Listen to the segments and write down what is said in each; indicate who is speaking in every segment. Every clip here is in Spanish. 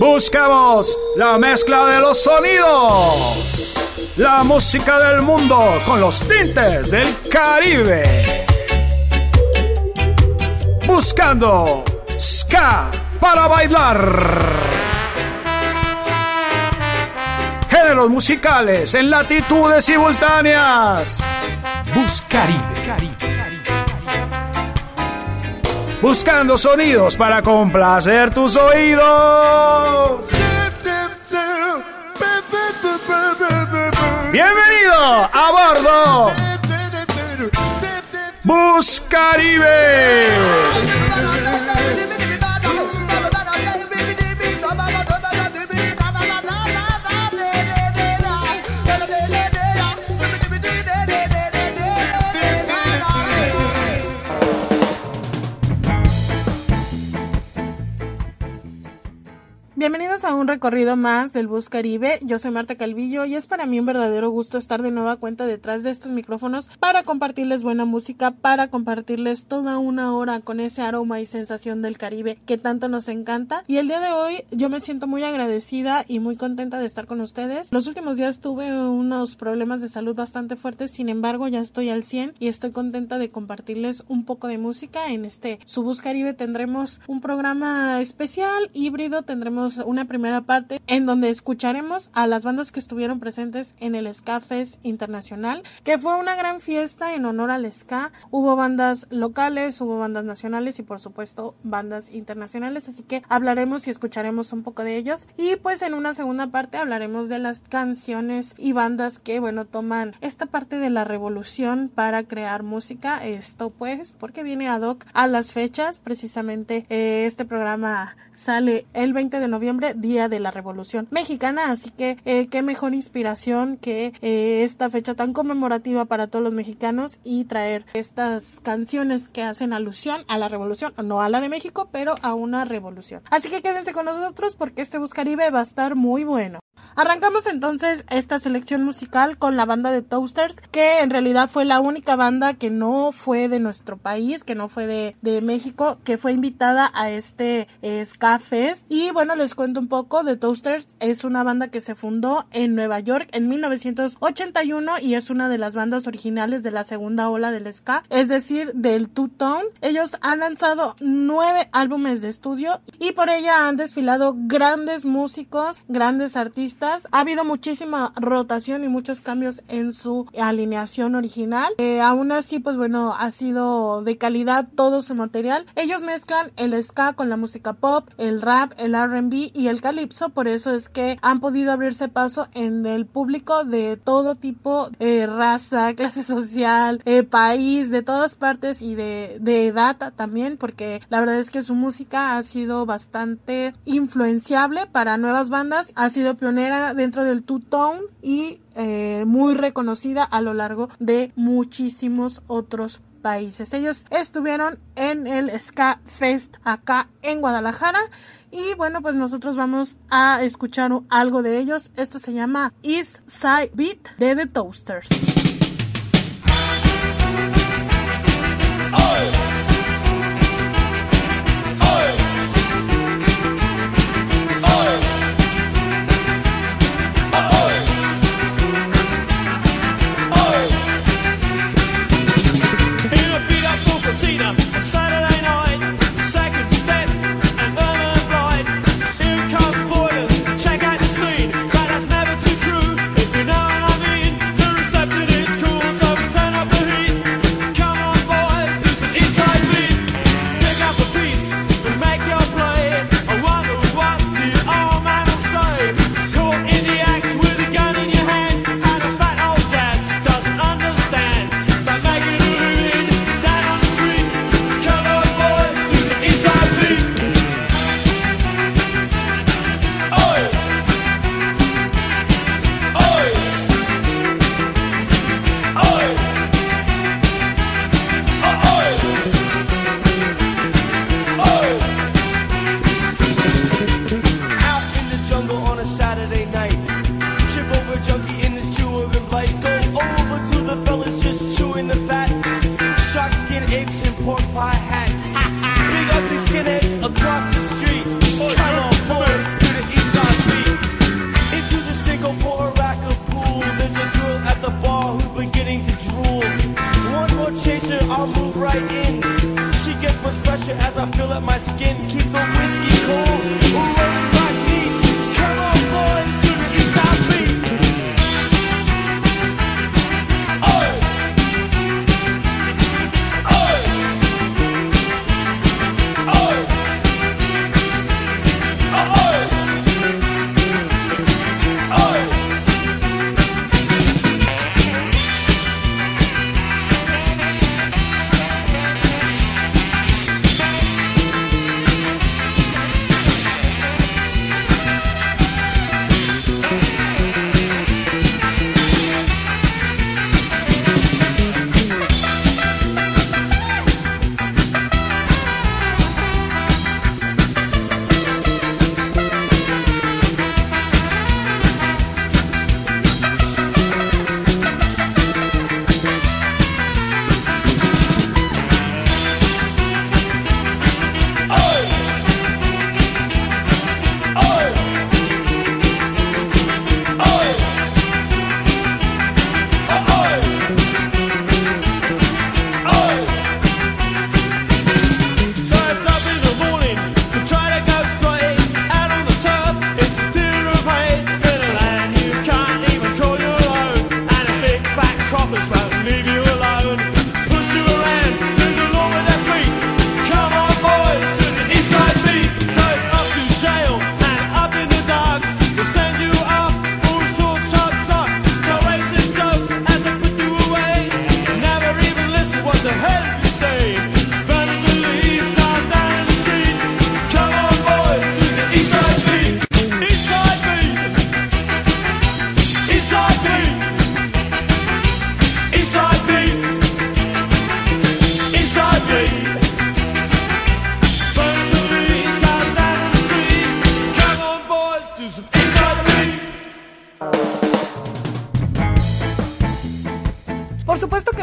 Speaker 1: Buscamos la mezcla de los sonidos, la música del mundo con los tintes del Caribe. Buscando ska para bailar. Géneros musicales en latitudes simultáneas. Buscaribe. Buscando sonidos para complacer tus oídos. Bienvenido a bordo Buscaribe.
Speaker 2: Bienvenidos a un recorrido más del Buscaribe. Yo soy Marta Calvillo y es para mí un verdadero gusto estar de nueva cuenta detrás de estos micrófonos para compartirles buena música, para compartirles toda una hora con ese aroma y sensación del Caribe que tanto nos encanta. Y el día de hoy yo me siento muy agradecida y muy contenta de estar con ustedes. Los últimos días tuve unos problemas de salud bastante fuertes, sin embargo ya estoy al 100 y estoy contenta de compartirles un poco de música. En su Buscaribe tendremos un programa especial, híbrido, tendremos una primera parte en donde escucharemos a las bandas que estuvieron presentes en el Ska Fest Internacional, que fue una gran fiesta en honor al ska. Hubo bandas locales, hubo bandas nacionales y por supuesto bandas internacionales, así que hablaremos y escucharemos un poco de ellos. Y pues en una segunda parte hablaremos de las canciones y bandas que toman esta parte de la revolución para crear música. Esto pues porque viene ad hoc a las fechas. Precisamente este programa sale el 20 de noviembre, Día de la Revolución Mexicana, así que qué mejor inspiración que esta fecha tan conmemorativa para todos los mexicanos y traer estas canciones que hacen alusión a la revolución, no a la de México, pero a una revolución. Así que quédense con nosotros porque este Buscaribe va a estar muy bueno. Arrancamos entonces esta selección musical con la banda de Toasters, que en realidad fue la única banda que no fue de nuestro país, que no fue de México, que fue invitada a este Ska Fest. Y les cuento un poco de Toasters. Es una banda que se fundó en Nueva York en 1981 y es una de las bandas originales de la segunda ola del ska, es decir, del two-tone. Ellos han lanzado 9 álbumes de estudio y por ella han desfilado grandes músicos, grandes artistas. Ha habido muchísima rotación y muchos cambios en su alineación original. Aún así, ha sido de calidad todo su material. Ellos mezclan el ska con la música pop, el rap, el R&B y el calipso. Por eso es que han podido abrirse paso en el público de todo tipo, raza, clase social, país, de todas partes y de edad también, porque la verdad es que su música ha sido bastante influenciable para nuevas bandas. Ha sido pionera dentro del two-tone y muy reconocida a lo largo de muchísimos otros países. Ellos estuvieron en el Ska Fest acá en Guadalajara y pues nosotros vamos a escuchar algo de ellos. Esto se llama East Side Beat de The Toasters.
Speaker 3: Saturday night, second step and Vernon Bright. Here comes boilers, check out the scene, but that's never too true, if you know what I mean. The reception is cool, so turn up the heat. Come on boys, do some inside beat. Pick up a piece and make your play. I wonder what the old man will say. Caught in the act with a gun in your hand, and a fat old jack doesn't understand. But make it a living down on the street. Come on boys, do the inside beat. Oi! Oi! Oi! Oi! Oi! Out in the jungle on a Saturday night. Chip over a junkie in this chewing bite. Go over to the fellas just chewing the fat. Shark skin apes and pork pie hats. Big ugly skinheads across the street. Come on boys, do the east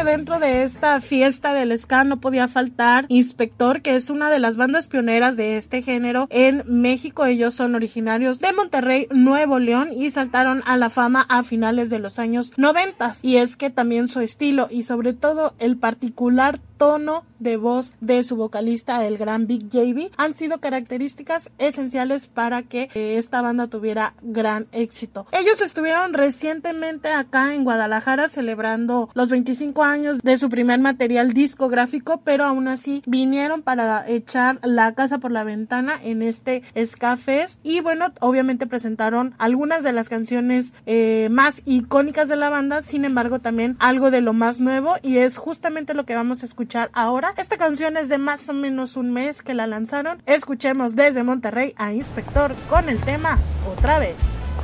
Speaker 2: que dentro de esta fiesta del ska no podía faltar Inspector, que es una de las bandas pioneras de este género en México. Ellos son originarios de Monterrey, Nuevo León, y saltaron a la fama a finales de los años 90. Y es que también su estilo y sobre todo el particular tono de voz de su vocalista, el gran Big JB, han sido características esenciales para que esta banda tuviera gran éxito. Ellos estuvieron recientemente acá en Guadalajara celebrando los 25 años de su primer material discográfico, pero aún así vinieron para echar la casa por la ventana en este Ska Fest. Y bueno, obviamente presentaron algunas de las canciones más icónicas de la banda, sin embargo también algo de lo más nuevo, y es justamente lo que vamos a escuchar ahora. Esta canción es de más o menos un mes que la lanzaron. Escuchemos desde Monterrey a Inspector con el tema Otra Vez.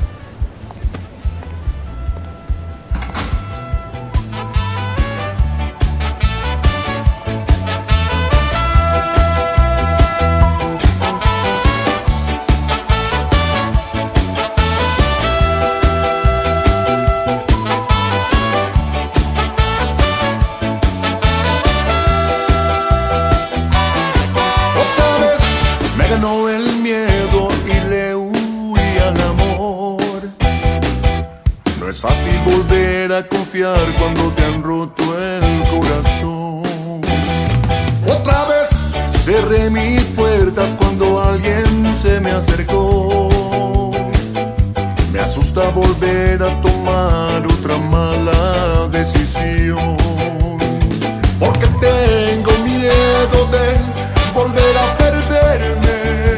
Speaker 4: Ganó el miedo y le huí al amor. No es fácil volver a confiar cuando te han roto el corazón. Otra vez cerré mis puertas cuando alguien se me acercó. Me asusta volver a tomar otra mala decisión, porque tengo miedo de volver a perderme.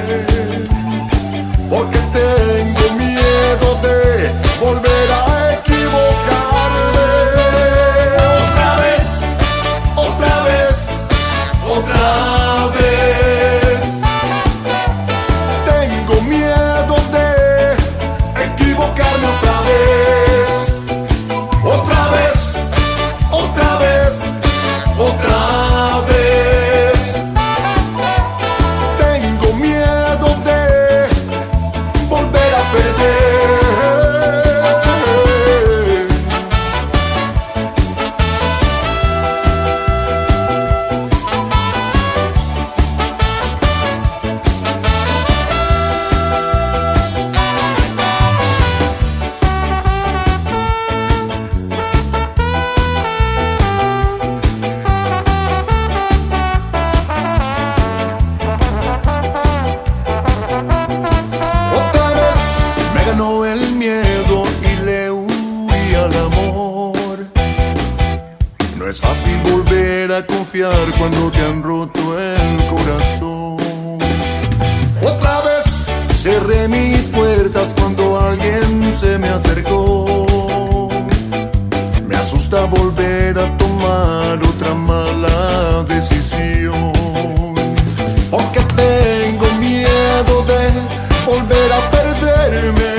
Speaker 4: Porque tengo miedo de volver a equivocarme. Otra vez, otra vez, otra vez. Tengo miedo de equivocarme otra vez. Otra vez, otra vez, otra vez. Tengo miedo de volver a perder. Ganó el miedo y le huí al amor. No es fácil volver a confiar cuando te han roto el corazón. Otra vez cerré mis puertas cuando alguien se me acercó. Me asusta volver a tomar otra mala decisión, porque tengo miedo de volver a perderme.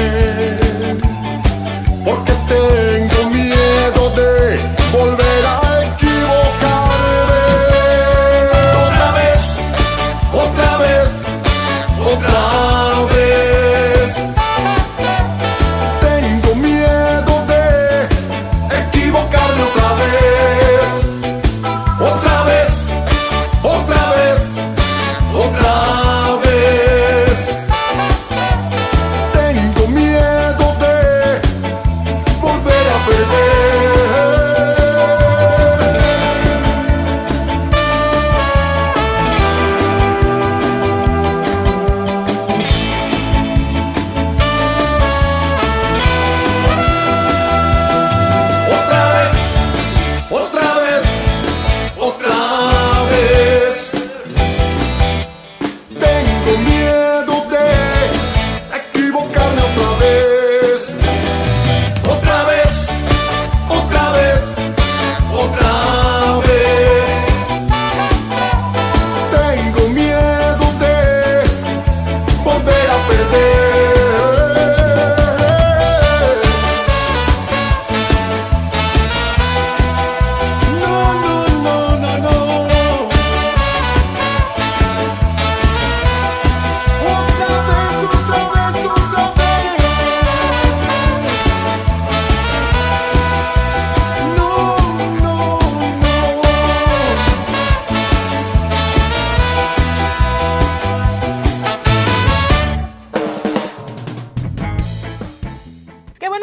Speaker 4: Porque tengo miedo de volver a equivocarme. Otra vez, otra vez, otra vez. Tengo miedo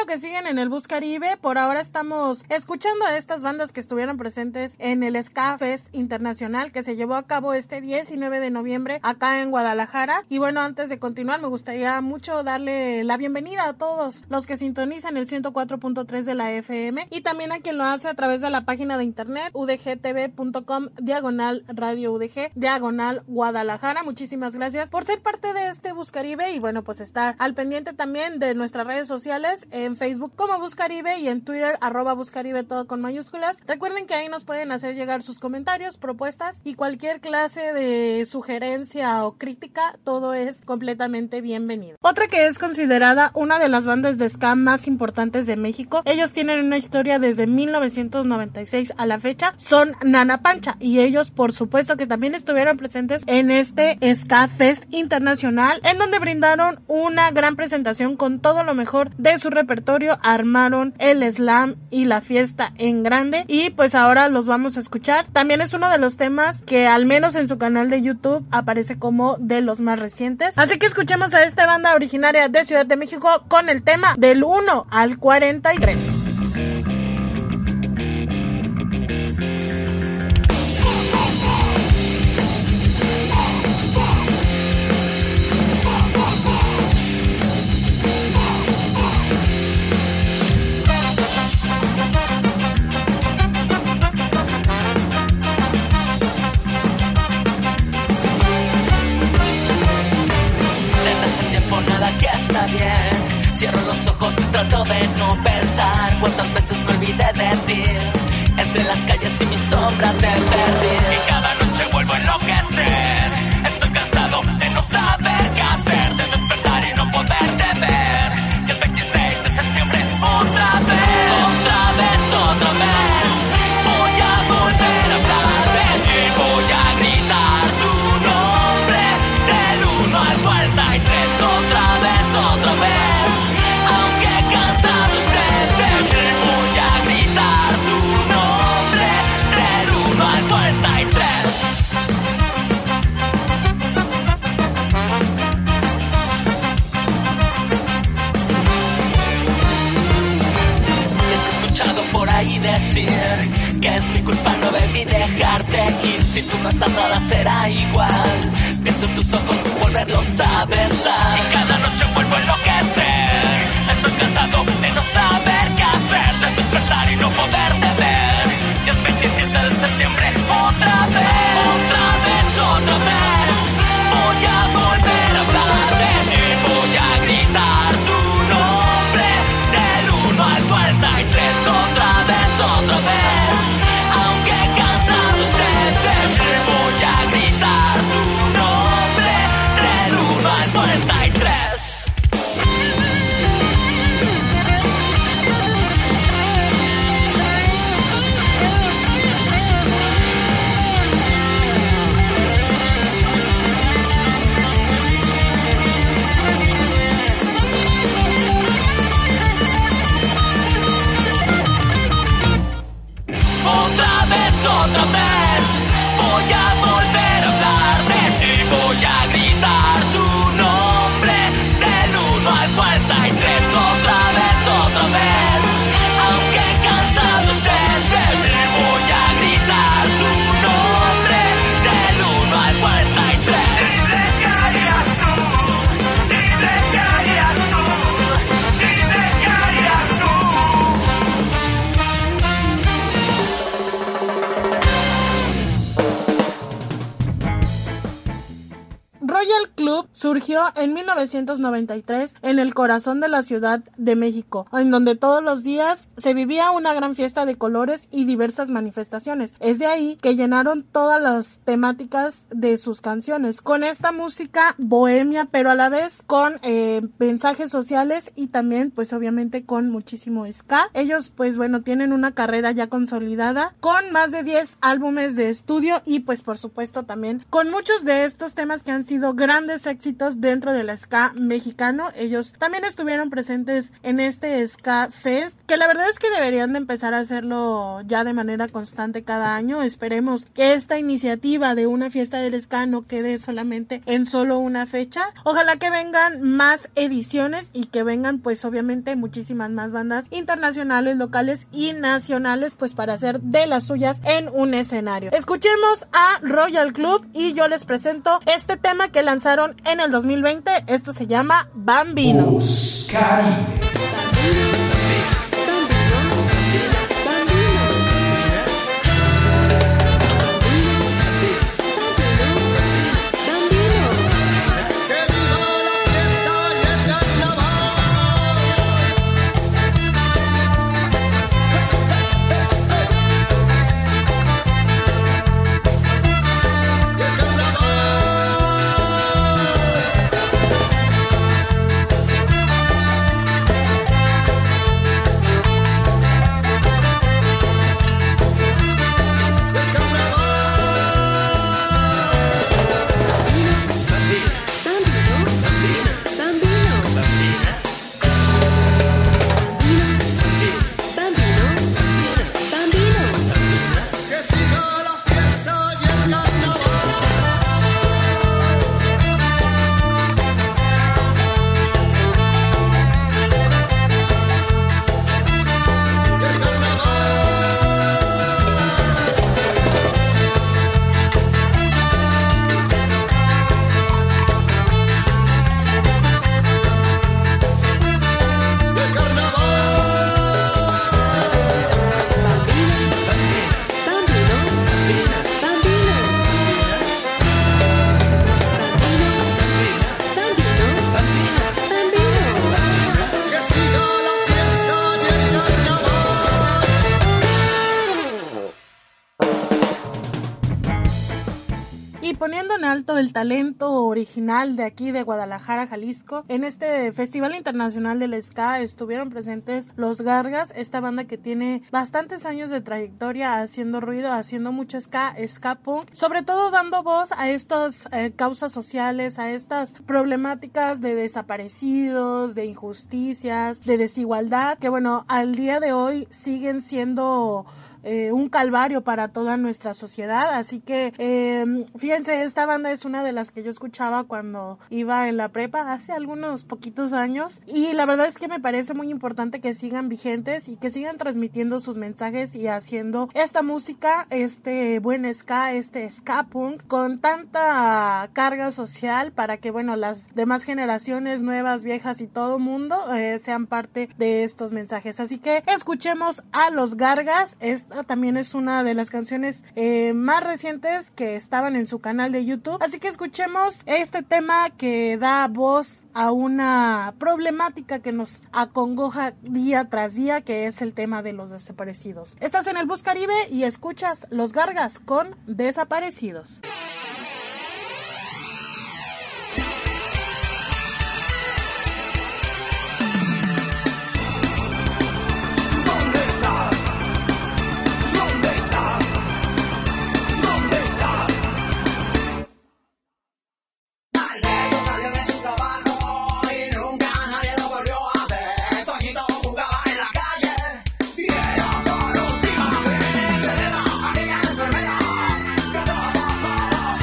Speaker 2: que siguen en el Bus Caribe. Por ahora estamos escuchando a estas bandas que estuvieron presentes en el Ska Fest Internacional que se llevó a cabo este 19 de noviembre acá en Guadalajara. Y bueno, antes de continuar me gustaría mucho darle la bienvenida a todos los que sintonizan el 104.3 de la FM y también a quien lo hace a través de la página de internet udgtv.com/radio udg/Guadalajara. Muchísimas gracias por ser parte de este Bus Caribe y bueno, pues estar al pendiente también de nuestras redes sociales, en Facebook como Bus Caribe y en Twitter @buscaribe, todo con mayúsculas. Recuerden que ahí nos pueden hacer llegar sus comentarios, propuestas y cualquier clase de sugerencia o crítica, todo es completamente bienvenido. Otra que es considerada una de las bandas de ska más importantes de México, ellos tienen una historia desde 1996 a la fecha, son Nana Pancha y ellos por supuesto que también estuvieron presentes en este Ska Fest Internacional, en donde brindaron una gran presentación con todo lo mejor de su repertorio, armaron el slam y la fiesta en grande y pues ahora los vamos a escuchar. También es uno de los temas que al menos en su canal de YouTube aparece como de los más recientes, así que escuchemos a esta banda originaria de Ciudad de México con el tema del 1 al 43.
Speaker 5: Cierro los ojos, trato de no pensar cuántas veces me olvidé de ti. Entre las calles y mis sombras te perdí. Y cada noche vuelvo a enloquecer. Estoy cansado de no saber qué hacer, de despertar y no poderte ver. Y el 26 de septiembre otra vez, otra vez voy a volver a hablar de ti. Voy a gritar tu nombre del 1 al 43. Otra vez decir que es mi culpa, no debí dejarte ir. Si tú no estás, nada será igual. Pienso en tus ojos, volverlos a besar. Y cada noche vuelvo a enloquecer. Estoy cansado de no saber qué hacer, de despertar y no poderte ver. Y el 27 de septiembre otra vez voy a volver a hablar de ti. Voy a gritar tu nombre del 1 al 43. Otra vez, aunque cansado esté de mí, voy a gritar tu nombre del 1 al 43. Otra vez voy a volver a hablar de ti. Voy a gritar tu nombre del 1 al 43. Otra vez, aunque cansado estés de mí, voy a gritar tu nombre del 1 al 43. Dime qué harías tú, dime qué harías tú, dime qué harías tú.
Speaker 2: Royal Club surgió en 1993 en el corazón de la Ciudad de México, en donde todos los días se vivía una gran fiesta de colores y diversas manifestaciones. Es de ahí que llenaron todas las temáticas de sus canciones, con esta música bohemia, pero a la vez con mensajes sociales y también pues obviamente con muchísimo ska. Ellos pues bueno tienen una carrera ya consolidada con más de 10 álbumes de estudio y pues por supuesto también con muchos de estos temas que han sido grandes éxitos favoritos dentro del ska mexicano. Ellos también estuvieron presentes en este Ska Fest, que la verdad es que deberían de empezar a hacerlo ya de manera constante cada año. Esperemos que esta iniciativa de una fiesta del ska no quede solamente en solo una fecha. Ojalá que vengan más ediciones y que vengan pues obviamente muchísimas más bandas internacionales, locales y nacionales, pues para hacer de las suyas en un escenario. Escuchemos a Royal Club y yo les presento este tema que lanzaron en el 2020. Esto se llama Bambino.
Speaker 1: Caribe.
Speaker 2: Poniendo en alto el talento original de aquí de Guadalajara, Jalisco, en este Festival Internacional del Ska estuvieron presentes Los Gargas, esta banda que tiene bastantes años de trayectoria haciendo ruido, haciendo mucho ska punk, sobre todo dando voz a estas causas sociales, a estas problemáticas de desaparecidos, de injusticias, de desigualdad, que bueno, al día de hoy siguen siendo un calvario para toda nuestra sociedad. Así que fíjense, esta banda es una de las que yo escuchaba cuando iba en la prepa hace algunos poquitos años, y la verdad es que me parece muy importante que sigan vigentes y que sigan transmitiendo sus mensajes y haciendo esta música, este buen ska, este ska punk con tanta carga social, para que bueno, las demás generaciones, nuevas, viejas y todo mundo sean parte de estos mensajes. Así que escuchemos a Los Gargas. Esta también es una de las canciones más recientes que estaban en su canal de YouTube. Así que escuchemos este tema que da voz a una problemática que nos acongoja día tras día, que es el tema de los desaparecidos. Estás en el Bus Caribe y escuchas Los Gargas con Desaparecidos.
Speaker 6: Serena, amiga, enfermera, que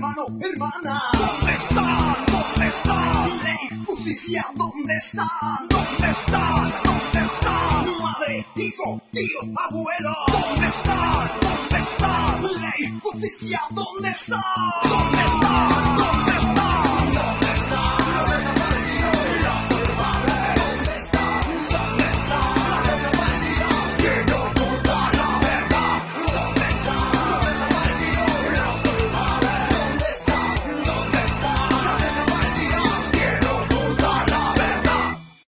Speaker 6: hermano, hermana. ¿Dónde está? ¿Dónde está? Ley, justicia, ¿dónde está? ¿Dónde está? ¿Dónde está? Madre, hijo, tío, abuelo. ¿Dónde está? ¿Dónde está? Ley, justicia, ¿dónde está? ¿Dónde está? ¿Dónde está? ¿Dónde está? Los desaparecidos, los culpables. ¿Dónde está? ¿Dónde está? Los desaparecidos, quien oculta la verdad. ¿Dónde está? Los desaparecidos, los culpables. ¿Dónde está? ¿Dónde está? Los desaparecidos, quien oculta la verdad.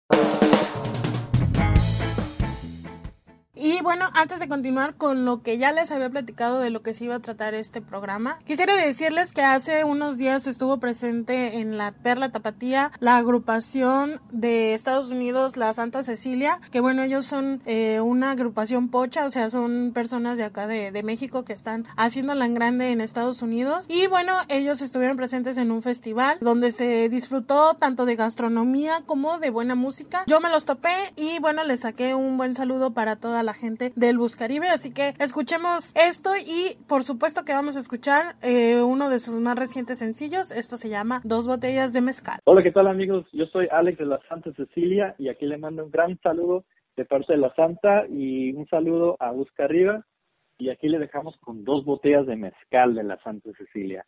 Speaker 2: Y bueno, antes de continuar con lo que ya les había platicado de lo que se iba a tratar este programa, quisiera decirles que hace unos días estuvo presente en la Perla Tapatía la agrupación de Estados Unidos, la Santa Cecilia, que bueno, ellos son una agrupación pocha, o sea, son personas de acá de México que están haciéndola en grande en Estados Unidos. Y bueno, ellos estuvieron presentes en un festival donde se disfrutó tanto de gastronomía como de buena música. Yo me los topé y bueno, les saqué un buen saludo para toda la gente del Buscaribe, así que escuchemos esto y por supuesto que vamos a escuchar uno de sus más recientes sencillos. Esto se llama 2 botellas de mezcal.
Speaker 7: Hola, ¿qué tal amigos? Yo soy Alex de la Santa Cecilia y aquí le mando un gran saludo de parte de la Santa y un saludo a Buscaribe, y aquí le dejamos con 2 botellas de mezcal de la Santa Cecilia.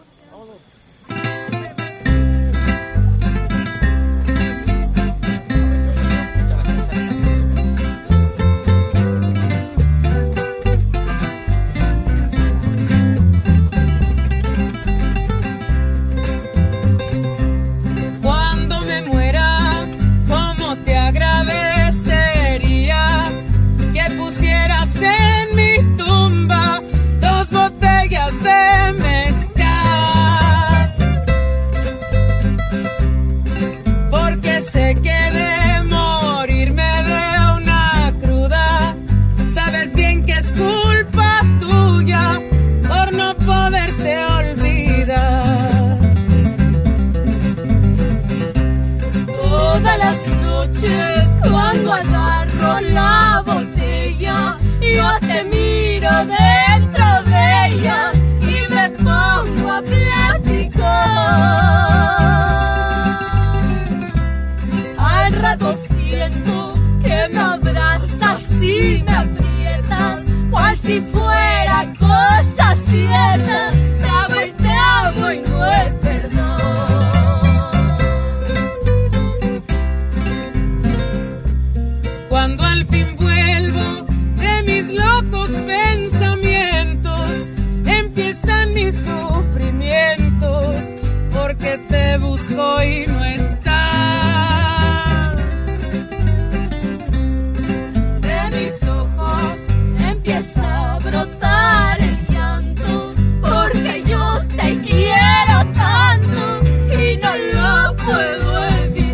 Speaker 8: En mi tumba 2 botellas de mezcal, porque sé que de morirme de una cruda, sabes bien que es culpa tuya por no poderte olvidar. Todas las noches cuando agarro la botella, yo te miro dentro de ella y me pongo a platicar. Al rato siento que me abrazas y me aprietas, cual si fuera cosa cierta. Te amo y no es verdad. Cuando al fin vuelvo mis locos pensamientos, empiezan mis sufrimientos, porque te busco y no estás. De mis ojos empieza a brotar el llanto, porque yo te quiero tanto y no lo puedo evitar.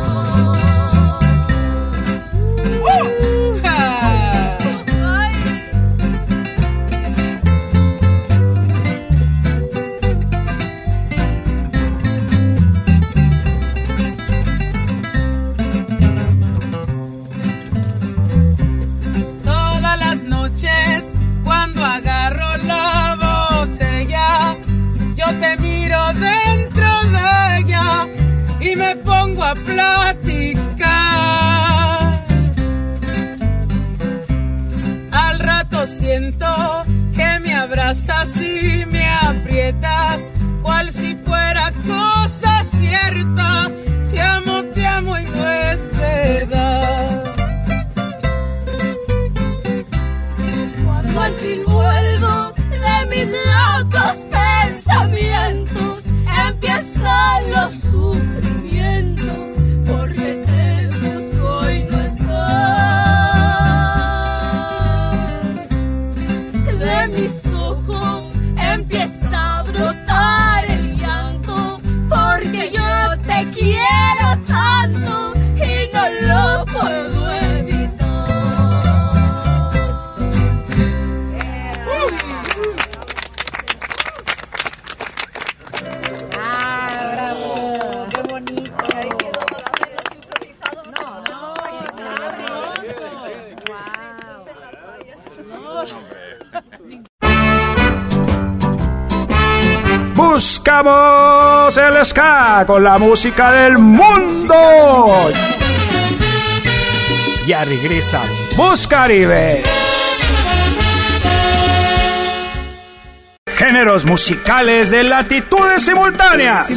Speaker 8: Cuando agarro la botella, yo te miro dentro de ella y me pongo a platicar. Al rato siento que me abrazas y me aprietas, cual si fuera cosa cierta. Te amo y no es verdad. Al fin vuelvo de mis locos pensamientos, empiezan los sufrimientos, porque te busco y no estás. De mis ojos empieza a brotar el llanto, porque yo te quiero
Speaker 1: buscamos el ska con la música del mundo. Ya regresa Buscaribe. Géneros musicales de latitudes simultáneas.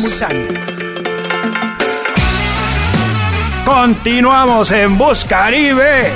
Speaker 1: Continuamos en Buscaribe.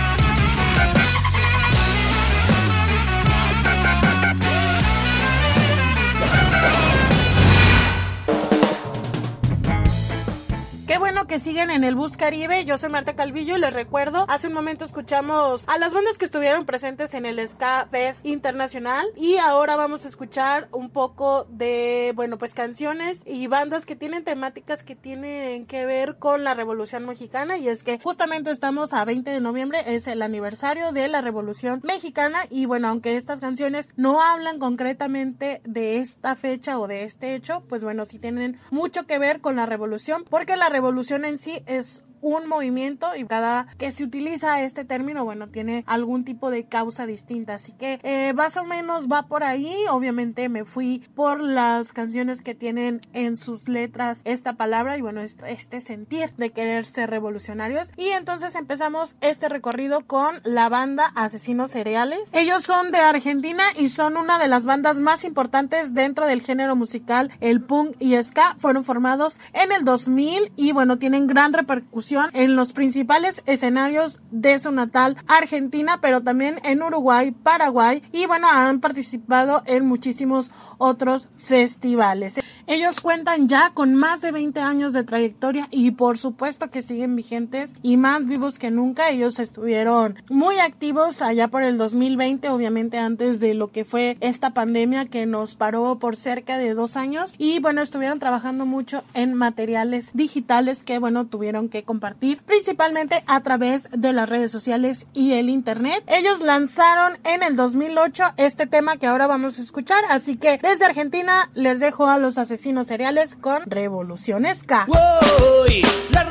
Speaker 2: Que siguen en el Buscaribe. Yo soy Marta Calvillo y les recuerdo, hace un momento escuchamos a las bandas que estuvieron presentes en el Ska Fest Internacional y ahora vamos a escuchar un poco de, bueno, pues canciones y bandas que tienen temáticas que tienen que ver con la Revolución Mexicana, y es que justamente estamos a 20 de noviembre, es el aniversario de la Revolución Mexicana, y bueno, aunque estas canciones no hablan concretamente de esta fecha o de este hecho, pues bueno, sí tienen mucho que ver con la revolución, porque la revolución en sí es un movimiento y cada que se utiliza este término, bueno, tiene algún tipo de causa distinta, así que más o menos va por ahí. Obviamente me fui por las canciones que tienen en sus letras esta palabra y bueno, este sentir de querer ser revolucionarios, y entonces empezamos este recorrido con la banda Asesinos Seriales. Ellos son de Argentina y son una de las bandas más importantes dentro del género musical, el punk y ska. Fueron formados en el 2000 y bueno, tienen gran repercusión en los principales escenarios de su natal Argentina, pero también en Uruguay, Paraguay, y bueno, han participado en muchísimos otros festivales. Ellos cuentan ya con más de 20 años de trayectoria y por supuesto que siguen vigentes y más vivos que nunca. Ellos estuvieron muy activos allá por el 2020, obviamente antes de lo que fue esta pandemia que nos paró por cerca de 2 años, y bueno, estuvieron trabajando mucho en materiales digitales que bueno, tuvieron que compartir principalmente a través de las redes sociales y el internet. Ellos lanzaron en el 2008 este tema que ahora vamos a escuchar, así que desde Argentina les dejo a los Asesinos Seriales con Revolución Ska.
Speaker 9: Voy, la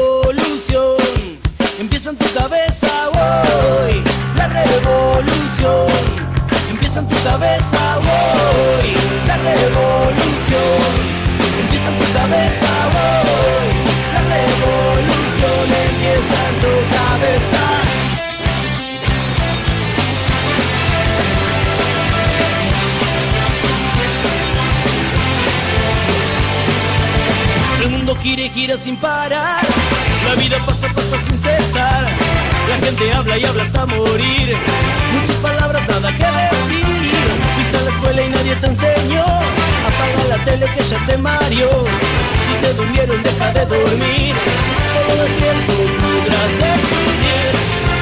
Speaker 9: revolución empieza en tu cabeza. Voy, la revolución empieza en tu cabeza. Voy, la revolución empieza en tu cabeza. Voy, la revolución empieza en tu cabeza. El mundo gira sin parar, la vida pasa sin cesar, la gente habla y habla hasta morir, muchas palabras, nada que decir, fuiste a la escuela y nadie te enseñó, apaga la tele que ya te mareó, si te durmieron deja de dormir, solo despierto podrás decidir.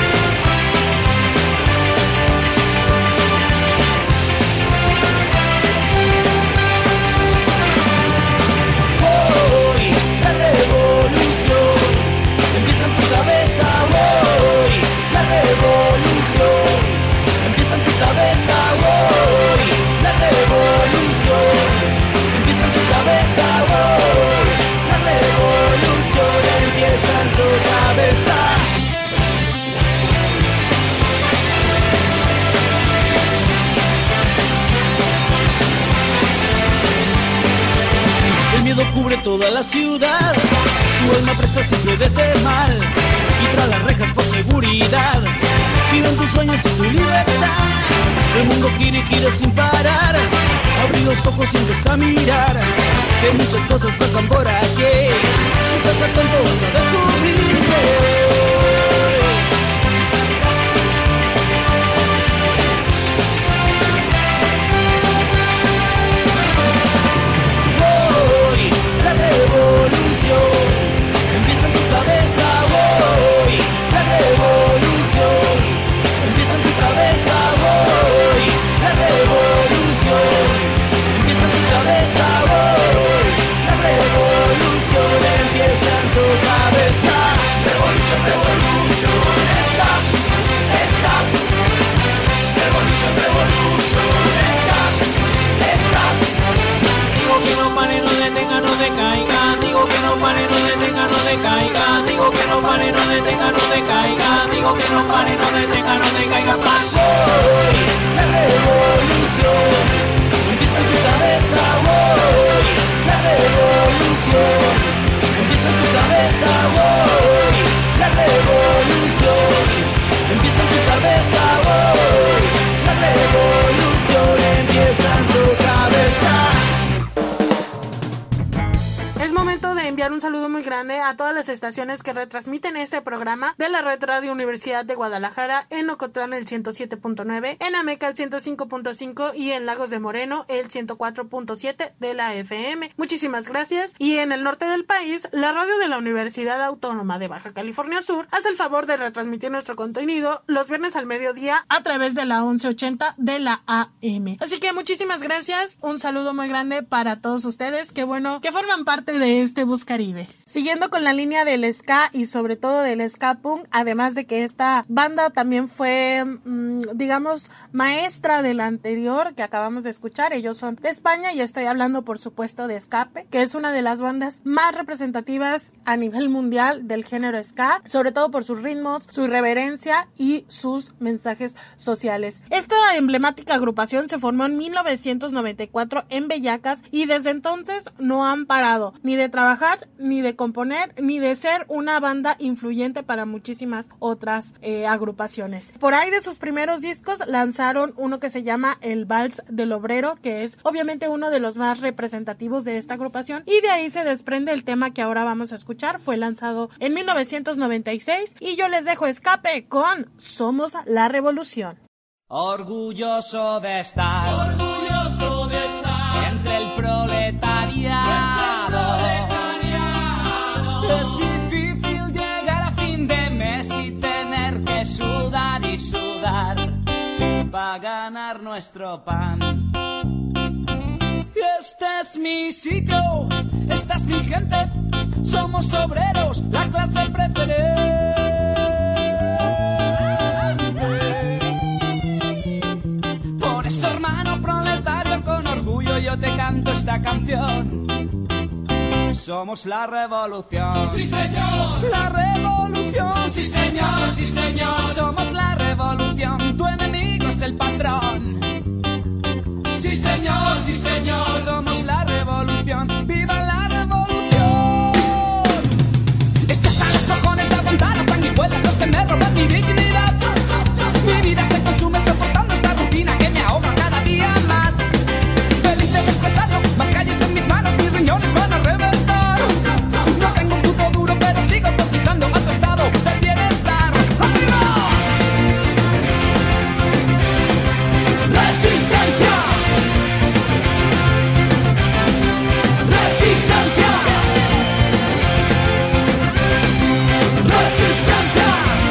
Speaker 9: Cubre toda la ciudad, tu alma presta siempre desde mal, y tras las rejas por seguridad, viven tus sueños y tu libertad. El mundo gira sin parar, abrir los ojos y empieza a mirar, que muchas cosas pasan por aquí, si pasa tanto vas a descubrirte. Digo que no pare, no detenga, no decaiga. Digo que no pare, no detenga, no decaiga. Voy, la revolución empieza en tu cabeza. Voy. revolución empieza en tu cabeza, voy. La revolución empieza en tu cabeza, voy. La revolución empieza en tu cabeza.
Speaker 2: Es momento de enviar un saludo muy grande a todas las estaciones que retransmiten este programa de la Red Radio Universidad de Guadalajara, en Ocotlán el 107.9, en Ameca el 105.5 y en Lagos de Moreno el 104.7 de la FM. Muchísimas gracias. Y en el norte del país, la radio de la Universidad Autónoma de Baja California Sur hace el favor de retransmitir nuestro contenido los viernes al mediodía a través de la 1180 de la AM. Así que muchísimas gracias. Un saludo muy grande para todos ustedes. Qué bueno que forman parte de este Buscaribe. Siguiendo con la línea del ska y sobre todo del ska punk, además de que esta banda también fue, digamos, maestra de la anterior que acabamos de escuchar. Ellos son de España y estoy hablando, por supuesto, de Escape, que es una de las bandas más representativas a nivel mundial del género ska, sobre todo por sus ritmos, su irreverencia y sus mensajes sociales. Esta emblemática agrupación se formó en 1994 en Bellacas y desde entonces no han parado ni de trabajar, ni de componer, ni de ser una banda influyente para muchísimas otras agrupaciones. Por ahí de sus primeros discos lanzaron uno que se llama El Vals del Obrero, que es obviamente uno de los más representativos de esta agrupación, y de ahí se desprende el tema que ahora vamos a escuchar. Fue lanzado en 1996 y yo les dejo Escape con Somos la Revolución.
Speaker 5: Orgulloso de estar entre el proletariado. Es difícil llegar a fin de mes y tener que sudar y sudar para ganar nuestro pan. Este es mi sitio, esta es mi gente, somos obreros, la clase preferente. Por eso, hermano proletario, con orgullo yo te canto esta canción. Somos la revolución. ¡Sí, señor! La revolución. ¡Sí, señor! ¡Sí, señor! Somos la revolución. Tu enemigo es el patrón. ¡Sí, señor! ¡Sí, señor! Somos la revolución. ¡Viva la revolución! Esto está en los cojones de aguantar las sanguijuelas, los que me roban mi dignidad. Mi vida se consume soportando esta rutina que me ahoga cada día más. Feliz de empresario, más calles en mis manos, mis riñones van a reventar. No tengo un puto duro, pero sigo cotizando a tu estado del bienestar. ¡Arriba! ¡Resistencia! ¡Resistencia! ¡Resistencia!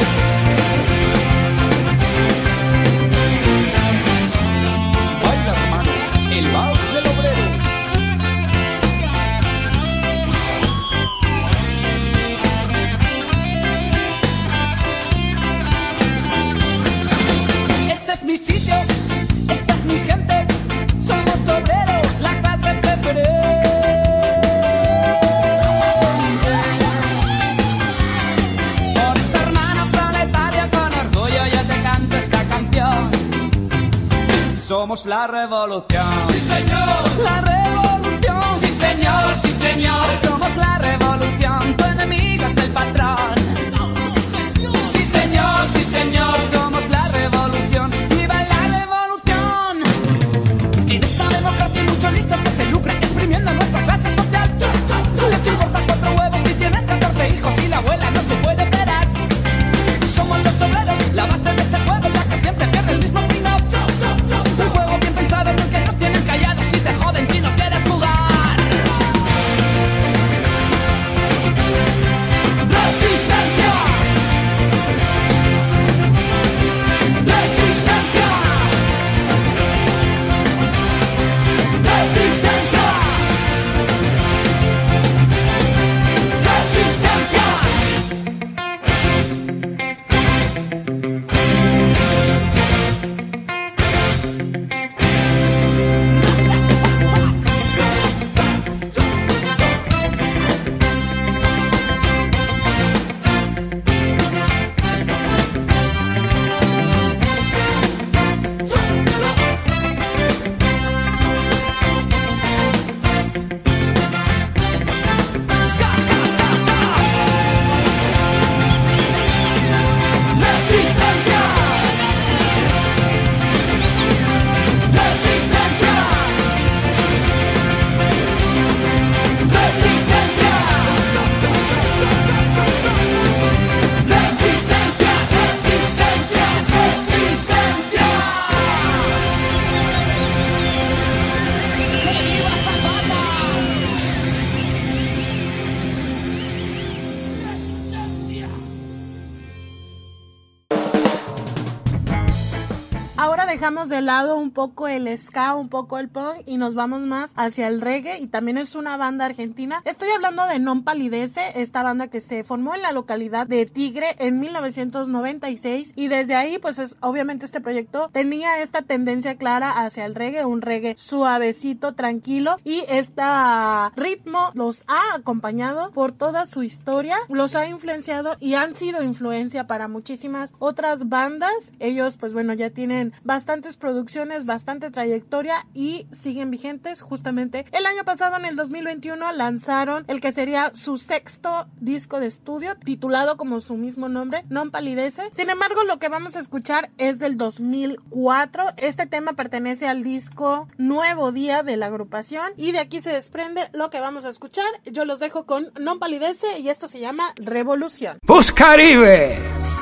Speaker 5: Baila, hermano, el vals del obrero. Este es mi sitio, esta es mi gente, somos obreros, la clase preferente. Por eso, hermano proletario, con orgullo yo te canto esta canción. Somos la revolución. ¡Sí, señor! La revolución. ¡Sí, señor! ¡Sí, señor! Somos la revolución. Tu enemigo es el patrón. ¡Sí, señor! ¡Sí, señor! Somos la revolución. ¡Viva la revolución! En esta democracia hay mucho listo que se lucra exprimiendo nuestra clase social. Les importa 4 huevos si tienes 14 hijos y la abuela no se puede esperar. Somos los obreros, la base de este juego, la que siempre pierde el mismo pino. Un juego bien pensado en el que nos tienen callados y te joden si no quieres jugar. ¡Resistencia!
Speaker 2: dejamos de lado un poco el ska, un poco el punk y nos vamos más hacia el reggae, y también es una banda argentina. Estoy hablando de Non Palidece, esta banda que se formó en la localidad de Tigre en 1996, y desde ahí pues obviamente este proyecto tenía esta tendencia clara hacia el reggae, un reggae suavecito, tranquilo, y este ritmo los ha acompañado por toda su historia, los ha influenciado y han sido influencia para muchísimas otras bandas. Ellos pues bueno ya tienen bastantes producciones, bastante trayectoria y siguen vigentes. Justamente el año pasado, en el 2021, lanzaron el que sería su sexto disco de estudio, titulado como su mismo nombre, Non Palidece. Sin embargo, lo que vamos a escuchar es del 2004. Este tema pertenece al disco Nuevo Día de la agrupación y de aquí se desprende lo que vamos a escuchar. Yo los dejo con Non Palidece y esto se llama Revolución.
Speaker 1: Buscaribe.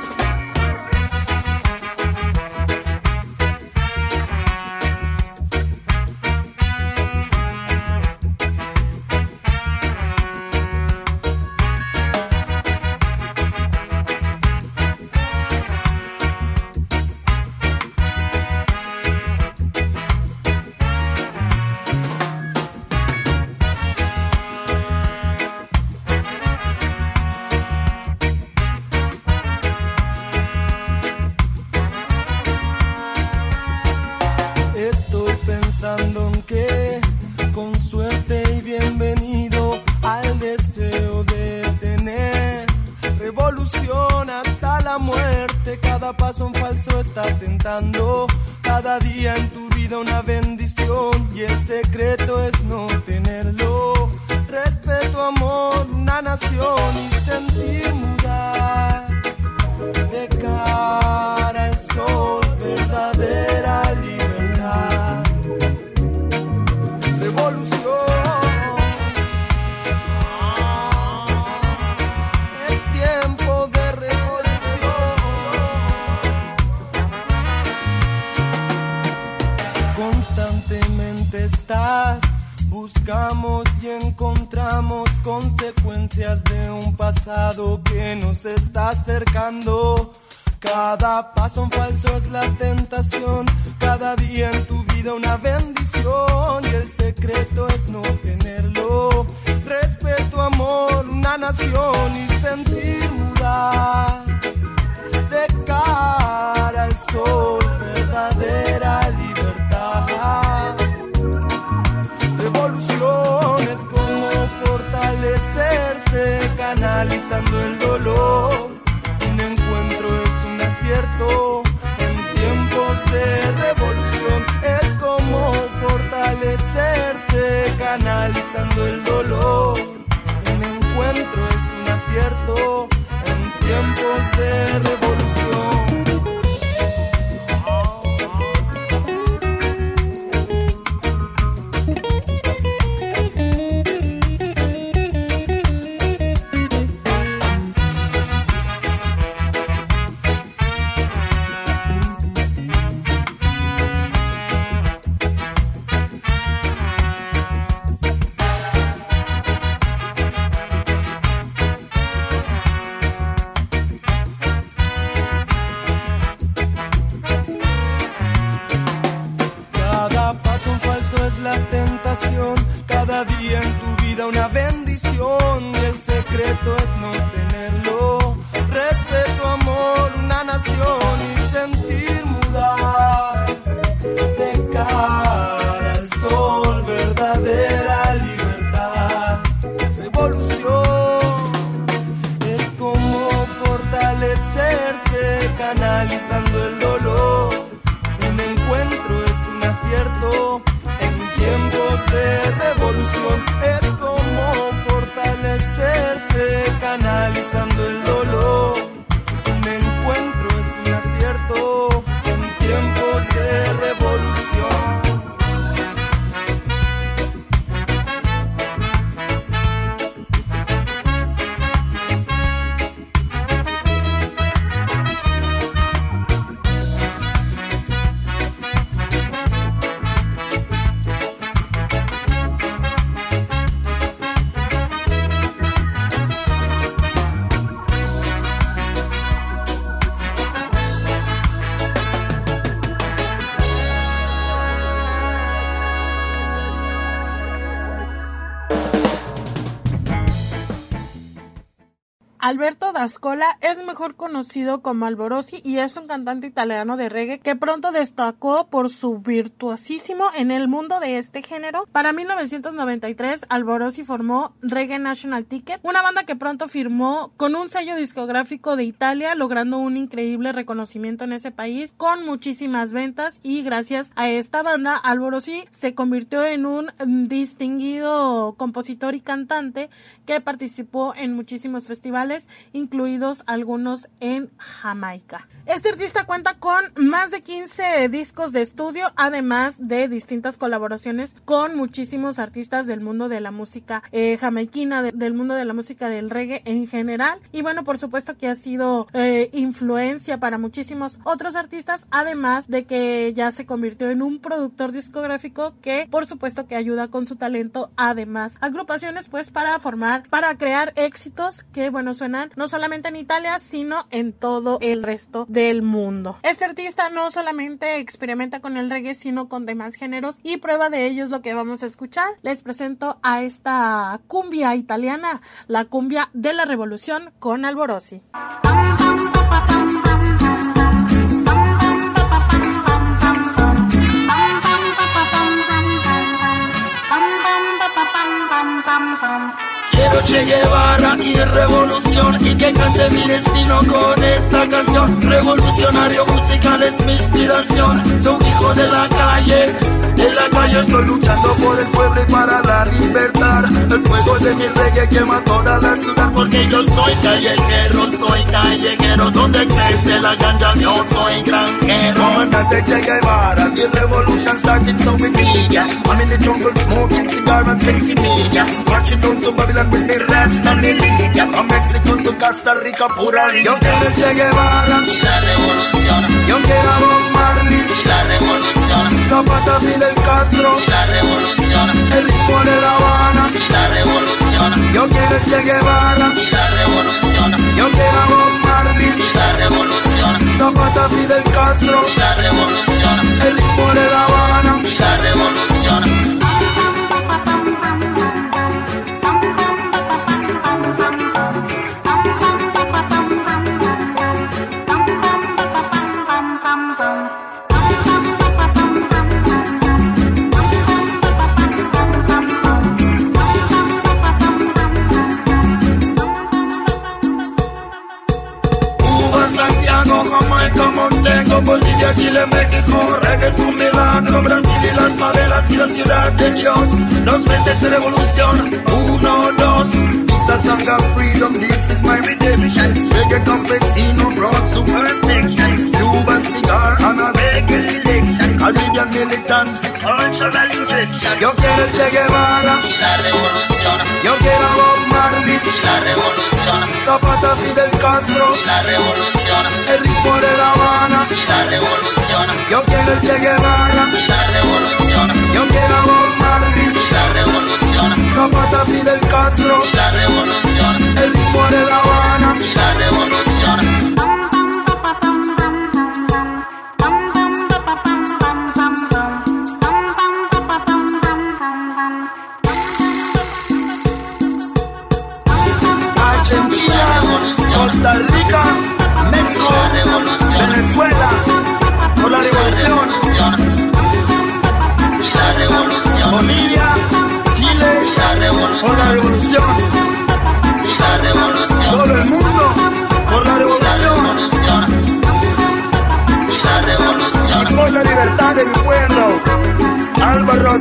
Speaker 10: Pensando en que, con suerte y bienvenido al deseo de tener revolución hasta la muerte. Cada paso un falso está tentando, cada día en tu vida una bendición, y el secreto es no tenerlo. Respeto, amor, una nación y sentir mudar de cara al sol, verdadera libertad. Es tiempo de revolución. Constantemente estás, buscamos y encontramos consecuencias de un pasado que nos está acercando. Cada paso en falso es la tentación, cada día en tu vida una bendición, y el secreto es no tenerlo. Respeto, amor, una nación y sentir mudar de cara al sol, verdadera libertad. Revolución es como fortalecerse, canalizando el dolor. Un encuentro es un acierto en tiempos de revolución. Es como fortalecerse, canalizando el dolor. Un encuentro es un acierto en tiempos de revolución. Cada día en tu vida una bendición, y el secreto es no tenerlo. Respeto, amor, una nación y sentir mudar de cara al sol, verdadera libertad. Revolución es como fortalecerse, canalizando el dolor. Un encuentro es un acierto tiempos de revolución. Es como fortalecerse, canalizando el dolor. Un encuentro es un acierto en tiempos de revolución.
Speaker 2: Alberto D'Ascola es mejor conocido como Alborosi y es un cantante italiano de reggae que pronto destacó por su virtuosísimo en el mundo de este género. Para 1993, Alborosi formó Reggae National Ticket, una banda que pronto firmó con un sello discográfico de Italia, logrando un increíble reconocimiento en ese país con muchísimas ventas, y gracias a esta banda Alborosi se convirtió en un distinguido compositor y cantante que participó en muchísimos festivales, incluidos algunos en Jamaica. Este artista cuenta con más de 15 discos de estudio, además de distintas colaboraciones con muchísimos artistas del mundo de la música jamaiquina, del mundo de la música del reggae en general, y bueno, por supuesto que ha sido influencia para muchísimos otros artistas, además de que ya se convirtió en un productor discográfico que por supuesto que ayuda con su talento, además agrupaciones pues para crear éxitos que bueno suenan no solamente en Italia sino en todo el resto del mundo. Este artista no solamente experimenta con el reggae sino con demás géneros, y prueba de ello es lo que vamos a escuchar. Les presento a esta cumbia italiana, la cumbia de la revolución con Alborosi.
Speaker 11: Quiero Che Guevara y revolución, y que cante mi destino con esta canción. Revolucionario musical es mi inspiración, soy hijo de la calle. En la calle estoy luchando por el pueblo y para la libertad. El fuego de mi reggae quema toda la ciudad, porque yo soy callejero. Donde crece la ganja yo soy granjero. Comandante Che Guevara, the revolution starting so we need ya. I'm in the jungle smoking cigar and sexy media, marching down to Babylon with the rest and the Libya. From Mexico to Costa Rica, pura vida. Yo quiero Che Guevara y la revolución. Yo quiero a Bob Marley y la revolución. Zapata, Fidel Castro y la revolución. El ritmo de La Habana y la revolución. Yo quiero Che Guevara y la revolución. Yo quiero a Bob Marley y la revolución. Zapata, Fidel Castro y la revolución. El ritmo de La Habana y la revolución. Bolivia, Chile, México, reggae es un milagro. Brasil y las favelas y la ciudad de Dios. 2 veces de revolución, 1, 2. Visa, sanga, freedom, this is my redemption. Reggae campesino brought to perfection. Cuban cigar and a reggae election. Caribbean militancy, cultural injection. Yo quiero Che Guevara y la revolución. Yo quiero a Bob Marley y la revolución. Zapata, Fidel Castro y la revolución. El ritmo de La Habana y la revolución. Yo quiero Che Guevara y la revolución. Yo quiero a Bob Marley y la revolución. Zapata, Fidel Castro y la revolución. El ritmo de La Habana y la revolución. Argentina, Costa Rica, México, Venezuela, por la revolución. Y la revolución. Bolivia, Chile, y la revolución. Por la revolución. Y la revolución. Todo el mundo, por la revolución. Y la revolución. Y por la libertad del pueblo. Álvaro.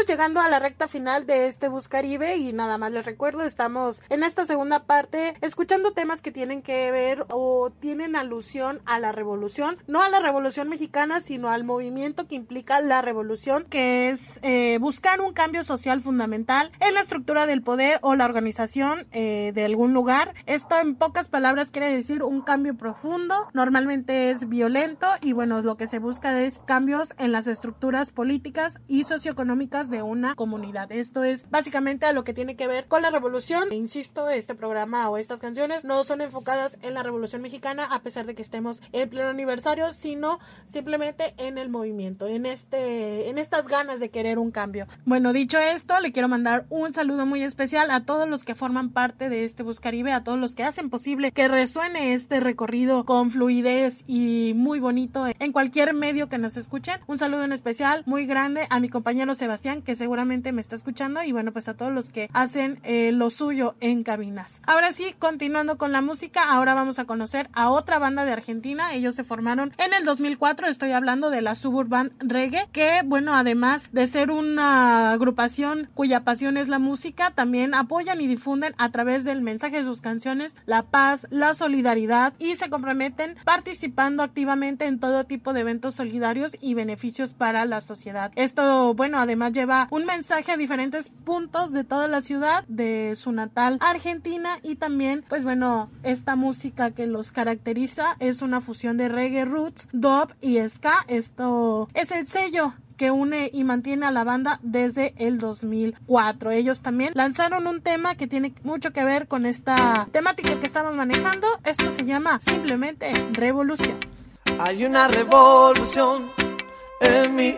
Speaker 2: estamos llegando a la recta final de este Buscaribe y nada más les recuerdo, estamos en esta segunda parte escuchando temas que tienen que ver o tienen alusión a la revolución, no a la revolución mexicana, sino al movimiento que implica la revolución, que es buscar un cambio social fundamental en la estructura del poder o la organización de algún lugar. Esto en pocas palabras quiere decir un cambio profundo, normalmente es violento y bueno, lo que se busca es cambios en las estructuras políticas y socioeconómicas de una comunidad. Esto es básicamente a lo que tiene que ver con la revolución. E insisto, este programa o estas canciones no son enfocadas en la revolución mexicana a pesar de que estemos en pleno aniversario, sino simplemente en el movimiento, en estas ganas de querer un cambio. Bueno, dicho esto, le quiero mandar un saludo muy especial a todos los que forman parte de este Buscaribe, a todos los que hacen posible que resuene este recorrido con fluidez y muy bonito en cualquier medio que nos escuchen. Un saludo en especial muy grande a mi compañero Sebastián, que seguramente me está escuchando, y bueno, pues a todos los que hacen lo suyo en cabinas. Ahora sí, continuando con la música, ahora vamos a conocer a otra banda de Argentina. Ellos se formaron en el 2004, estoy hablando de la Suburban Reggae, que bueno, además de ser una agrupación cuya pasión es la música, también apoyan y difunden a través del mensaje de sus canciones la paz, la solidaridad, y se comprometen participando activamente en todo tipo de eventos solidarios y beneficios para la sociedad. Esto, bueno, además lleva un mensaje a diferentes puntos de toda la ciudad, de su natal Argentina, y también, pues bueno, esta música que los caracteriza es una fusión de reggae roots, dub y ska. Esto es el sello que une y mantiene a la banda desde el 2004. Ellos también lanzaron un tema que tiene mucho que ver con esta temática que estamos manejando. Esto se llama simplemente Revolución.
Speaker 10: Hay una revolución en mí,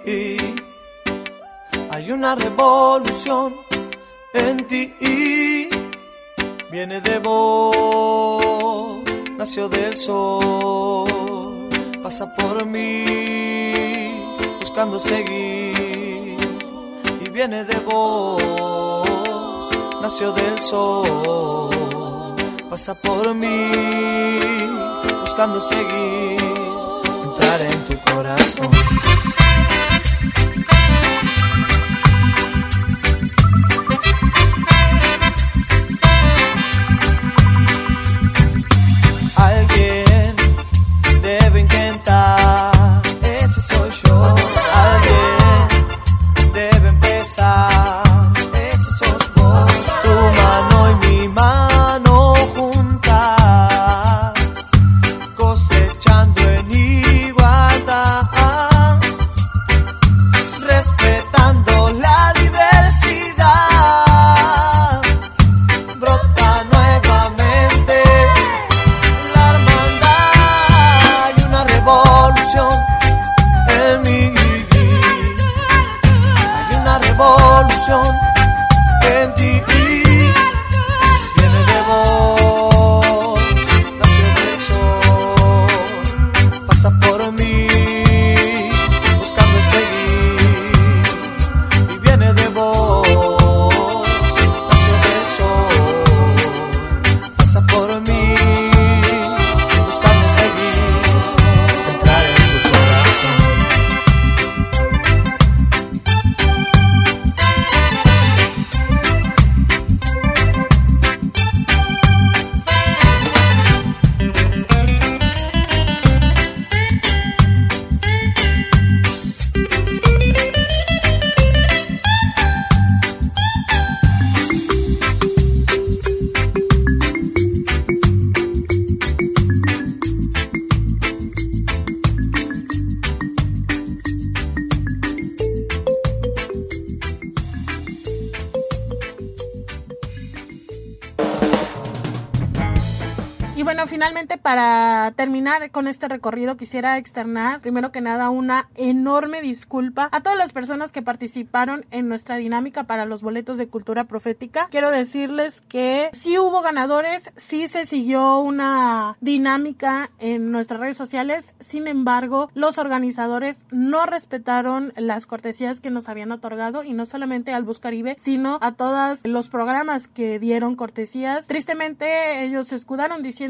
Speaker 10: hay una revolución en ti, viene de vos, nació del sol, pasa por mí, buscando seguir, y viene de vos, nació del sol, pasa por mí, buscando seguir, entrar en tu corazón. Alguien debe intentar, ese soy yo. Alguien debe empezar, ese sos vos. Tu mano y mi mano juntas, cosechando en igualdad, respetando la diversidad. Brota nuevamente la hermandad. Hay una revolución en mí, hay una revolución en ti, viene de vos, nació del sol, pasa por mí, buscando seguir, y viene de vos, nació del sol, pasa por mí, buscando seguir, entrar en tu corazón.
Speaker 2: Y bueno, finalmente, para terminar con este recorrido, quisiera externar primero que nada una enorme disculpa a todas las personas que participaron en nuestra dinámica para los boletos de Cultura Profética. Quiero decirles que sí hubo ganadores, sí se siguió una dinámica en nuestras redes sociales. Sin embargo, los organizadores no respetaron las cortesías que nos habían otorgado, y no solamente al Buscaribe, sino a todos los programas que dieron cortesías. Tristemente, ellos se escudaron diciendo que fue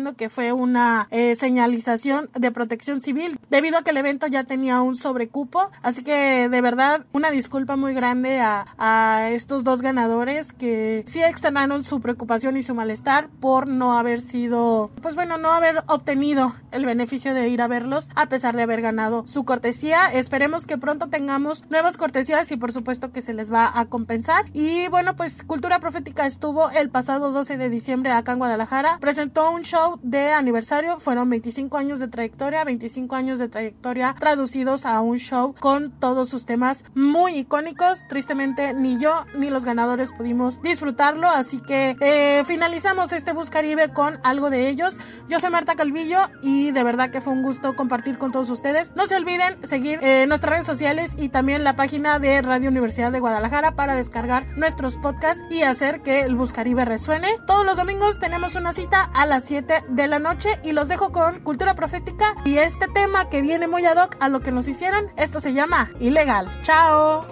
Speaker 2: fue una señalización de Protección Civil, debido a que el evento ya tenía un sobrecupo. Así que de verdad una disculpa muy grande a estos dos ganadores, que sí externaron su preocupación y su malestar por no haber sido, pues bueno, no haber obtenido el beneficio de ir a verlos a pesar de haber ganado su cortesía. Esperemos que pronto tengamos nuevas cortesías y por supuesto que se les va a compensar. Y bueno, pues Cultura Profética estuvo el pasado 12 de diciembre acá en Guadalajara, presentó un show de aniversario, fueron 25 años de trayectoria, 25 años de trayectoria traducidos a un show con todos sus temas muy icónicos. Tristemente ni yo ni los ganadores pudimos disfrutarlo, así que finalizamos este Bus Caribe con algo de ellos. Yo soy Marta Calvillo y de verdad que fue un gusto compartir con todos ustedes. No se olviden seguir nuestras redes sociales y también la página de Radio Universidad de Guadalajara para descargar nuestros podcasts y hacer que el Bus Caribe resuene. Todos los domingos tenemos una cita a las 7 de la noche y los dejo con Cultura Profética y este tema que viene muy ad hoc a lo que nos hicieron. Esto se llama Ilegal. ¡Chao!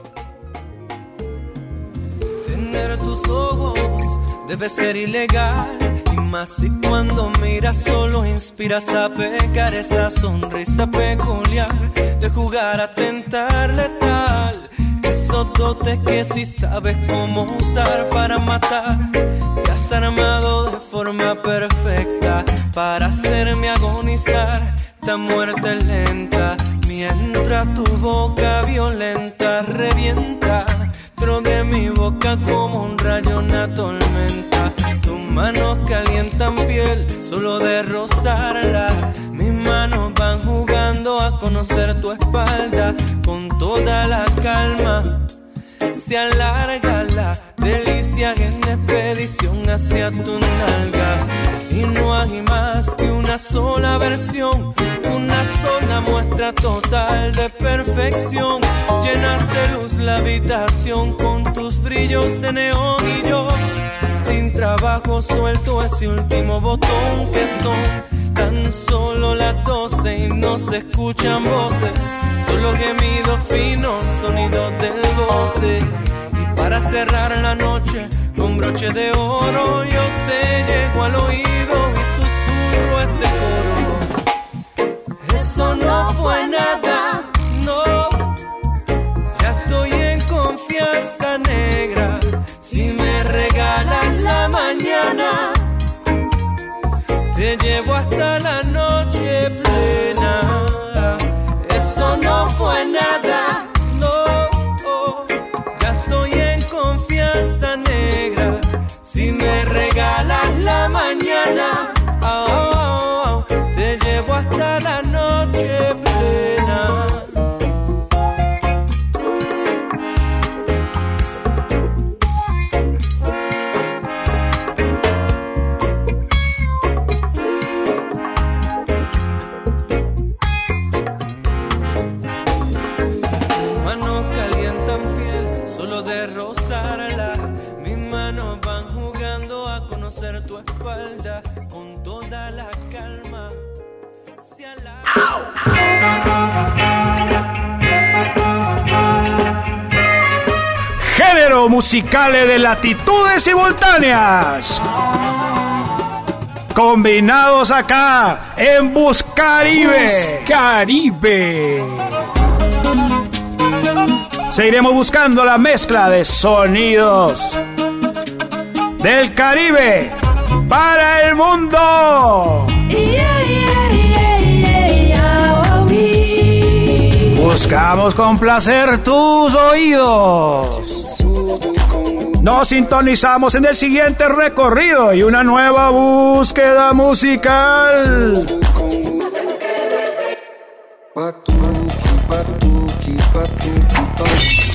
Speaker 12: Tener tus ojos debe ser ilegal, y más si cuando miras solo inspiras a pecar. Esa sonrisa peculiar de jugar a tentar letal, esos dotes que si sabes cómo usar para matar. Te has armado de forma perfecta para hacerme agonizar, esta muerte lenta, mientras tu boca violenta revienta dentro de mi boca como un rayo, una tormenta. Tus manos calientan piel solo de rozarla, mis manos van jugando a conocer tu espalda. Con toda la calma se alarga la delicia en expedición hacia tus nalgas. Y no hay más que una sola versión, una sola muestra total de perfección. Llenas de luz la habitación con tus brillos de neón, y yo sin trabajo suelto ese último botón que son tan solo las 12 y no se escuchan voces, solo gemidos finos, sonidos del goce. Y para cerrar la noche con broche de oro yo te llego al oído y susurro este coro. Eso no fue nada, no, ya estoy en confianza negra. Si me regalas la mañana, te llevo hasta la noche plena. Eso no fue nada, no, ya estoy en confianza negra. Si me regalas la mañana, te llevo hasta la noche plena. Tu espalda con toda la calma se
Speaker 1: Género musicales de latitudes simultáneas, combinados acá en Bus Caribe. Seguiremos buscando la mezcla de sonidos del Caribe para el mundo. Buscamos complacer tus oídos. Nos sintonizamos en el siguiente recorrido y una nueva búsqueda musical.
Speaker 4: Batuque, batuque, batuque, batuque.